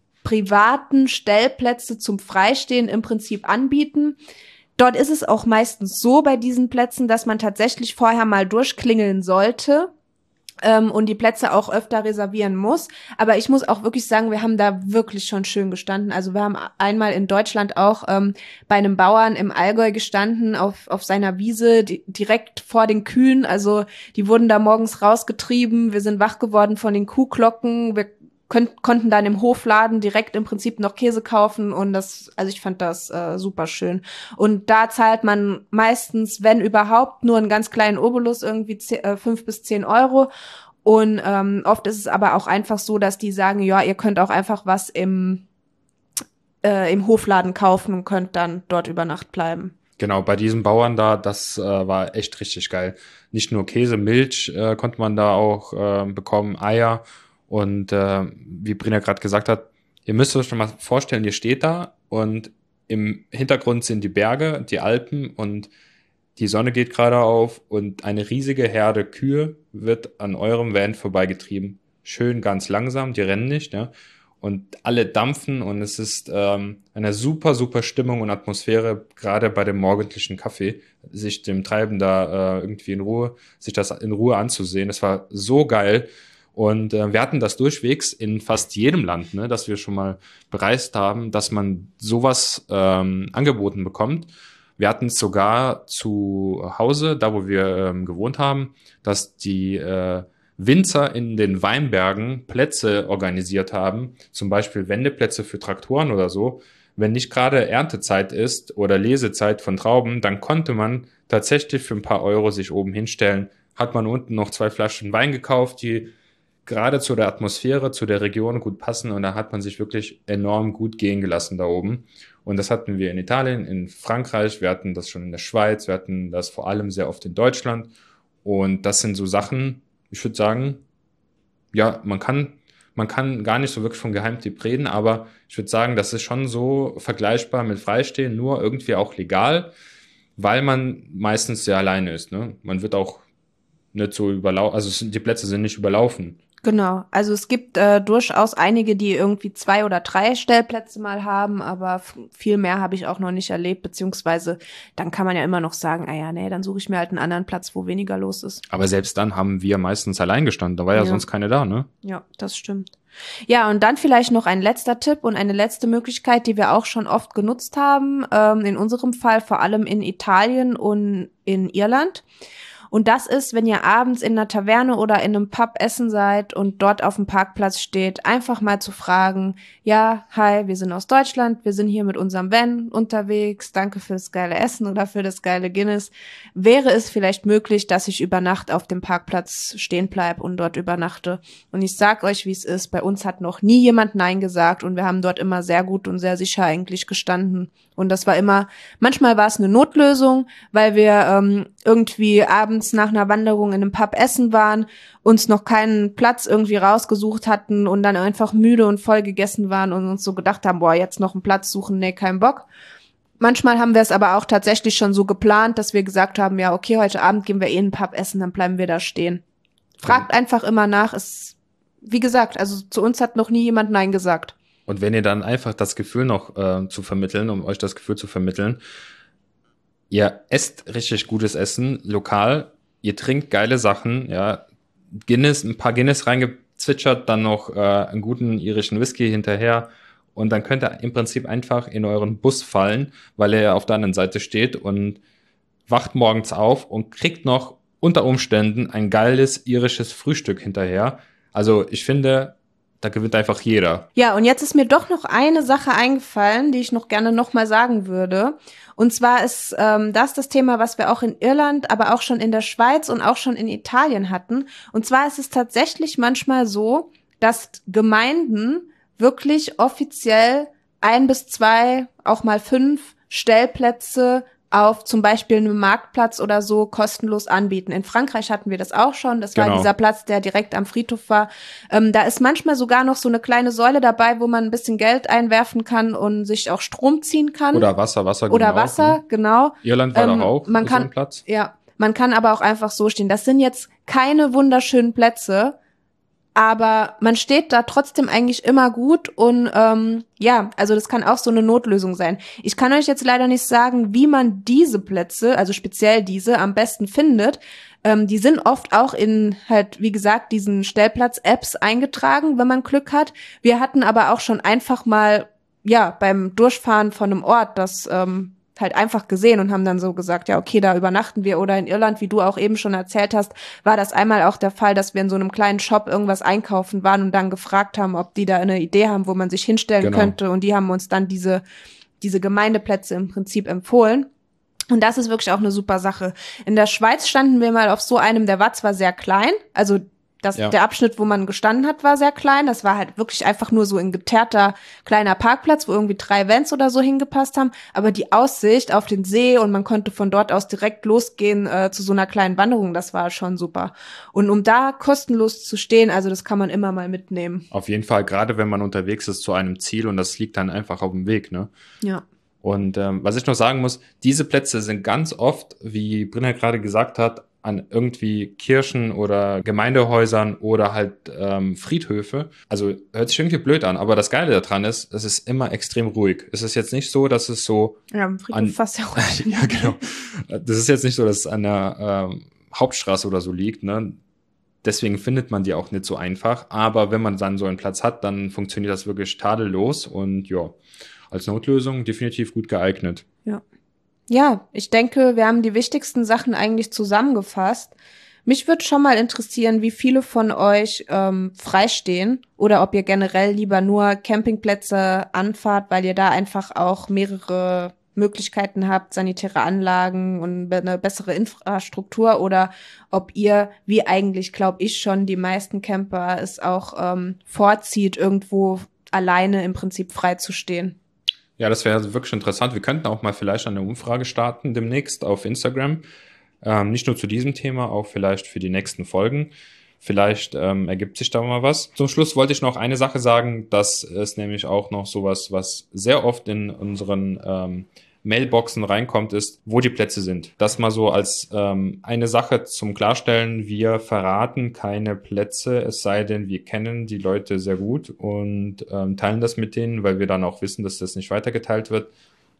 privaten Stellplätze zum Freistehen im Prinzip anbieten. Dort ist es auch meistens so bei diesen Plätzen, dass man tatsächlich vorher mal durchklingeln sollte ähm, und die Plätze auch öfter reservieren muss. Aber ich muss auch wirklich sagen, wir haben da wirklich schon schön gestanden. Also wir haben einmal in Deutschland auch ähm, bei einem Bauern im Allgäu gestanden, auf auf seiner Wiese, die, direkt vor den Kühen. Also die wurden da morgens rausgetrieben. Wir sind wach geworden von den Kuhglocken. Wir Könnt, konnten dann im Hofladen direkt im Prinzip noch Käse kaufen und das, also ich fand das äh, super schön. Und da zahlt man meistens, wenn überhaupt, nur einen ganz kleinen Obolus, irgendwie fünf bis zehn Euro. Und ähm, oft ist es aber auch einfach so, dass die sagen, ja, ihr könnt auch einfach was im, äh, im Hofladen kaufen und könnt dann dort über Nacht bleiben. Genau, bei diesem Bauern da, das äh, war echt richtig geil. Nicht nur Käse, Milch äh, konnte man da auch äh, bekommen, Eier. Und äh, wie Brina gerade gesagt hat, ihr müsst euch schon mal vorstellen, ihr steht da und im Hintergrund sind die Berge, die Alpen und die Sonne geht gerade auf und eine riesige Herde Kühe wird an eurem Van vorbeigetrieben. Schön ganz langsam, die rennen nicht, ja. Und alle dampfen und es ist ähm, eine super, super Stimmung und Atmosphäre, gerade bei dem morgendlichen Kaffee, sich dem Treiben da äh, irgendwie in Ruhe, sich das in Ruhe anzusehen. Das war so geil. Und äh, wir hatten das durchwegs in fast jedem Land, ne, das wir schon mal bereist haben, dass man sowas ähm, angeboten bekommt. Wir hatten es sogar zu Hause, da wo wir ähm, gewohnt haben, dass die äh, Winzer in den Weinbergen Plätze organisiert haben, zum Beispiel Wendeplätze für Traktoren oder so. Wenn nicht gerade Erntezeit ist oder Lesezeit von Trauben, dann konnte man tatsächlich für ein paar Euro sich oben hinstellen. Hat man unten noch zwei Flaschen Wein gekauft, die gerade zu der Atmosphäre, zu der Region gut passen und da hat man sich wirklich enorm gut gehen gelassen da oben. Und das hatten wir in Italien, in Frankreich, wir hatten das schon in der Schweiz, wir hatten das vor allem sehr oft in Deutschland. Und das sind so Sachen, ich würde sagen, ja, man kann, man kann gar nicht so wirklich vom Geheimtipp reden, aber ich würde sagen, das ist schon so vergleichbar mit Freistehen, nur irgendwie auch legal, weil man meistens sehr alleine ist, ne? Man wird auch nicht so überlaufen, also es sind, die Plätze sind nicht überlaufen. Genau, also es gibt äh, durchaus einige, die irgendwie zwei oder drei Stellplätze mal haben, aber f- viel mehr habe ich auch noch nicht erlebt, beziehungsweise dann kann man ja immer noch sagen, ah ja, nee, dann suche ich mir halt einen anderen Platz, wo weniger los ist. Aber selbst dann haben wir meistens allein gestanden, da war ja, Ja. sonst keine da, ne? Ja, das stimmt. Ja, und dann vielleicht noch ein letzter Tipp und eine letzte Möglichkeit, die wir auch schon oft genutzt haben, ähm, in unserem Fall vor allem in Italien und in Irland. Und das ist, wenn ihr abends in einer Taverne oder in einem Pub essen seid und dort auf dem Parkplatz steht, einfach mal zu fragen, ja, hi, wir sind aus Deutschland, wir sind hier mit unserem Van unterwegs, danke für das geile Essen oder für das geile Guinness. Wäre es vielleicht möglich, dass ich über Nacht auf dem Parkplatz stehen bleibe und dort übernachte? Und ich sag euch, wie es ist, bei uns hat noch nie jemand Nein gesagt und wir haben dort immer sehr gut und sehr sicher eigentlich gestanden. Und das war immer, manchmal war es eine Notlösung, weil wir ähm, irgendwie abends nach einer Wanderung in einem Pub essen waren, uns noch keinen Platz irgendwie rausgesucht hatten und dann einfach müde und voll gegessen waren und uns so gedacht haben, boah, jetzt noch einen Platz suchen, nee, kein Bock. Manchmal haben wir es aber auch tatsächlich schon so geplant, dass wir gesagt haben, ja, okay, heute Abend gehen wir eh in den Pub essen, dann bleiben wir da stehen. Fragt einfach immer nach, ist, wie gesagt, also zu uns hat noch nie jemand Nein gesagt. Und wenn ihr dann einfach das Gefühl noch äh, zu vermitteln, um euch das Gefühl zu vermitteln, ihr esst richtig gutes Essen, lokal, ihr trinkt geile Sachen, ja, Guinness, ein paar Guinness reingezwitschert, dann noch äh, einen guten irischen Whisky hinterher und dann könnt ihr im Prinzip einfach in euren Bus fallen, weil er auf der anderen Seite steht und wacht morgens auf und kriegt noch unter Umständen ein geiles irisches Frühstück hinterher. Also ich finde, da gewinnt einfach jeder. Ja, und jetzt ist mir doch noch eine Sache eingefallen, die ich noch gerne nochmal sagen würde. Und zwar ist ähm, das das Thema, was wir auch in Irland, aber auch schon in der Schweiz und auch schon in Italien hatten. Und zwar ist es tatsächlich manchmal so, dass Gemeinden wirklich offiziell ein bis zwei, auch mal fünf Stellplätze auf zum Beispiel einem Marktplatz oder so kostenlos anbieten. In Frankreich hatten wir das auch schon. Das war Genau. dieser Platz, der direkt am Friedhof war. Ähm, da ist manchmal sogar noch so eine kleine Säule dabei, wo man ein bisschen Geld einwerfen kann und sich auch Strom ziehen kann. Oder Wasser, Wasser Oder ging auch, Wasser, ne? genau. Irland war Ähm, doch auch man so kann, ein Platz. Ja, man kann aber auch einfach so stehen. Das sind jetzt keine wunderschönen Plätze, aber man steht da trotzdem eigentlich immer gut und ähm, ja, also das kann auch so eine Notlösung sein. Ich kann euch jetzt leider nicht sagen, wie man diese Plätze, also speziell diese, am besten findet. Ähm, die sind oft auch in halt, wie gesagt, diesen Stellplatz-Apps eingetragen, wenn man Glück hat. Wir hatten aber auch schon einfach mal, ja, beim Durchfahren von einem Ort, das ähm, halt einfach gesehen und haben dann so gesagt, ja, okay, da übernachten wir. Oder in Irland, wie du auch eben schon erzählt hast, war das einmal auch der Fall, dass wir in so einem kleinen Shop irgendwas einkaufen waren und dann gefragt haben, ob die da eine Idee haben, wo man sich hinstellen Genau. könnte. Und die haben uns dann diese, diese Gemeindeplätze im Prinzip empfohlen. Und das ist wirklich auch eine super Sache. In der Schweiz standen wir mal auf so einem, der war zwar sehr klein, also das, Ja. der Abschnitt, wo man gestanden hat, war sehr klein. Das war halt wirklich einfach nur so ein geteerter kleiner Parkplatz, wo irgendwie drei Vans oder so hingepasst haben. Aber die Aussicht auf den See und man konnte von dort aus direkt losgehen äh, zu so einer kleinen Wanderung, das war schon super. Und um da kostenlos zu stehen, also das kann man immer mal mitnehmen. Auf jeden Fall, gerade wenn man unterwegs ist zu einem Ziel und das liegt dann einfach auf dem Weg, ne? Ja. Und ähm, was ich noch sagen muss, diese Plätze sind ganz oft, wie Brinner gerade gesagt hat, an irgendwie Kirchen oder Gemeindehäusern oder halt ähm, Friedhöfe. Also hört sich irgendwie blöd an, aber das Geile daran ist, es ist immer extrem ruhig. Es ist jetzt nicht so, dass es so Ja, im Friedhof an, fast ja ruhig. ja, genau. Das ist jetzt nicht so, dass es an der ähm, Hauptstraße oder so liegt, ne? Deswegen findet man die auch nicht so einfach. Aber wenn man dann so einen Platz hat, dann funktioniert das wirklich tadellos und ja, als Notlösung definitiv gut geeignet. Ja. Ja, ich denke, wir haben die wichtigsten Sachen eigentlich zusammengefasst. Mich würde schon mal interessieren, wie viele von euch ähm, freistehen oder ob ihr generell lieber nur Campingplätze anfahrt, weil ihr da einfach auch mehrere Möglichkeiten habt, sanitäre Anlagen und eine bessere Infrastruktur, oder ob ihr, wie eigentlich glaube ich schon, die meisten Camper es auch ähm, vorzieht, irgendwo alleine im Prinzip frei zu stehen. Ja, das wäre wirklich interessant. Wir könnten auch mal vielleicht eine Umfrage starten demnächst auf Instagram. Ähm, nicht nur zu diesem Thema, auch vielleicht für die nächsten Folgen. Vielleicht ähm, ergibt sich da mal was. Zum Schluss wollte ich noch eine Sache sagen. Das ist nämlich auch noch sowas, was sehr oft in unseren ähm, Mailboxen reinkommt, ist, wo die Plätze sind. Das mal so als ähm, eine Sache zum Klarstellen. Wir verraten keine Plätze, es sei denn, wir kennen die Leute sehr gut und ähm, teilen das mit denen, weil wir dann auch wissen, dass das nicht weitergeteilt wird.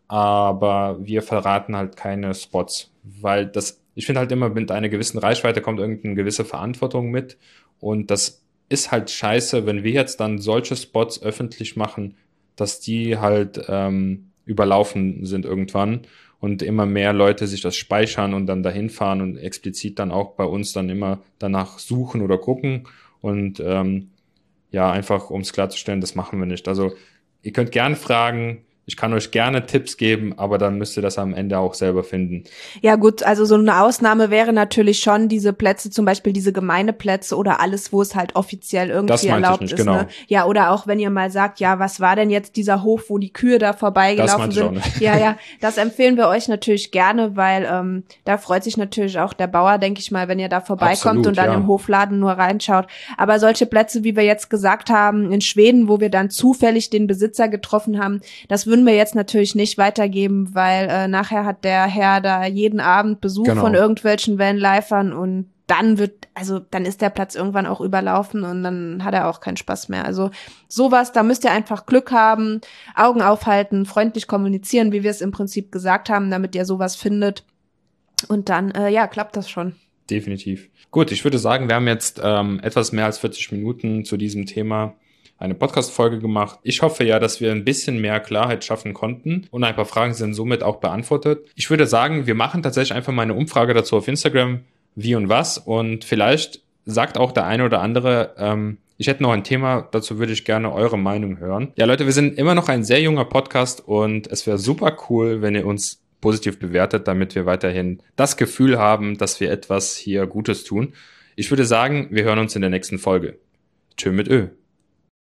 Aber wir verraten halt keine Spots, weil das, ich finde halt immer, mit einer gewissen Reichweite kommt irgendeine gewisse Verantwortung mit und das ist halt scheiße, wenn wir jetzt dann solche Spots öffentlich machen, dass die halt ähm, überlaufen sind irgendwann und immer mehr Leute sich das speichern und dann dahin fahren und explizit dann auch bei uns dann immer danach suchen oder gucken und ähm, ja, einfach um es klarzustellen, das machen wir nicht. Also ihr könnt gerne fragen, ich kann euch gerne Tipps geben, aber dann müsst ihr das am Ende auch selber finden. Ja gut, also so eine Ausnahme wäre natürlich schon diese Plätze, zum Beispiel diese Gemeindeplätze oder alles, wo es halt offiziell irgendwie erlaubt ist. Genau. Ne? Ja, oder auch wenn ihr mal sagt, ja, was war denn jetzt dieser Hof, wo die Kühe da vorbeigelaufen sind? Das ja, ja, das empfehlen wir euch natürlich gerne, weil ähm, da freut sich natürlich auch der Bauer, denke ich mal, wenn ihr da vorbeikommt Absolut, und dann ja. im Hofladen nur reinschaut. Aber solche Plätze, wie wir jetzt gesagt haben, in Schweden, wo wir dann zufällig den Besitzer getroffen haben, das würden wir jetzt natürlich nicht weitergeben, weil äh, nachher hat der Herr da jeden Abend Besuch Genau. von irgendwelchen Vanlifern und dann wird, also dann ist der Platz irgendwann auch überlaufen und dann hat er auch keinen Spaß mehr. Also sowas, da müsst ihr einfach Glück haben, Augen aufhalten, freundlich kommunizieren, wie wir es im Prinzip gesagt haben, damit ihr sowas findet. Und dann, äh, ja, klappt das schon. Definitiv. Gut, ich würde sagen, wir haben jetzt ähm, etwas mehr als vierzig Minuten zu diesem Thema eine Podcast-Folge gemacht. Ich hoffe ja, dass wir ein bisschen mehr Klarheit schaffen konnten und ein paar Fragen sind somit auch beantwortet. Ich würde sagen, wir machen tatsächlich einfach mal eine Umfrage dazu auf Instagram, wie und was, und vielleicht sagt auch der eine oder andere, ähm, ich hätte noch ein Thema, dazu würde ich gerne eure Meinung hören. Ja, Leute, wir sind immer noch ein sehr junger Podcast und es wäre super cool, wenn ihr uns positiv bewertet, damit wir weiterhin das Gefühl haben, dass wir etwas hier Gutes tun. Ich würde sagen, wir hören uns in der nächsten Folge. Tschö mit Ö.